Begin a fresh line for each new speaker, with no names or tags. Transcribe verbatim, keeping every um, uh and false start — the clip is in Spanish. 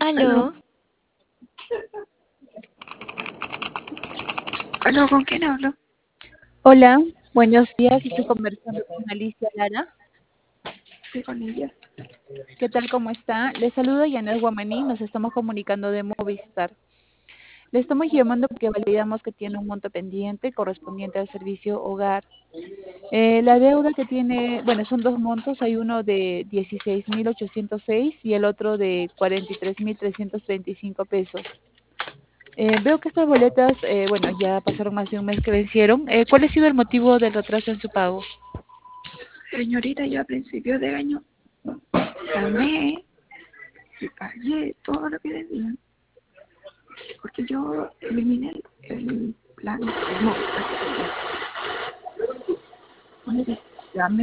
Aló,
Aló,
aló, ¿con quién hablo?
Hola, buenos días. Estoy conversando con Alicia Lara.
Sí, con ella.
¿Qué tal? ¿Cómo está? Le saluda Yanet Guamaní. Nos estamos comunicando de Movistar. Le estamos llamando porque validamos que tiene un monto pendiente correspondiente al servicio hogar. Eh, la deuda que tiene, bueno, son dos montos. Hay uno de dieciséis mil ochocientos seis y el otro de cuarenta y tres mil trescientos treinta y cinco pesos. Eh, veo que estas boletas, eh, bueno, ya pasaron más de un mes que vencieron. Eh, ¿cuál ha sido el motivo del retraso en su pago?
Señorita, yo a principios de año llamé y pagué todo lo que debía. Porque yo eliminé el, el plan de Movistar que tenía. Mire, llamé